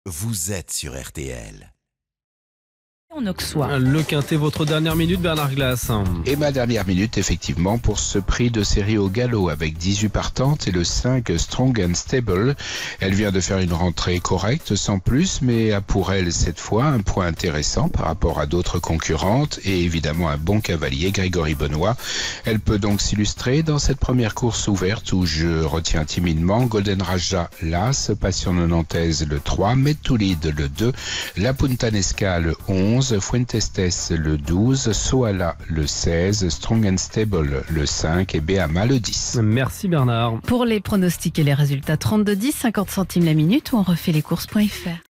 vous êtes sur RTL. En Auxois. Le Quintet, votre dernière minute, Bernard Glass. Et ma dernière minute, effectivement, pour ce prix de série au galop avec 18 partantes et le 5 Strong and Stable. Elle vient de faire une rentrée correcte, sans plus, mais a pour elle, cette fois, un point intéressant par rapport à d'autres concurrentes et évidemment un bon cavalier, Grégory Benoît. Elle peut donc s'illustrer dans cette première course ouverte où je retiens timidement Golden Raja l'As, Passion Nantaise le 3, Mettoulid le 2, La Puntanesca le 11, Fuentestes le 12, Soala le 16, Strong and Stable le 5 et Béama le 10. Merci Bernard. Pour les pronostics et les résultats, 32,10, 50 centimes la minute ou on refait lescourses.fr.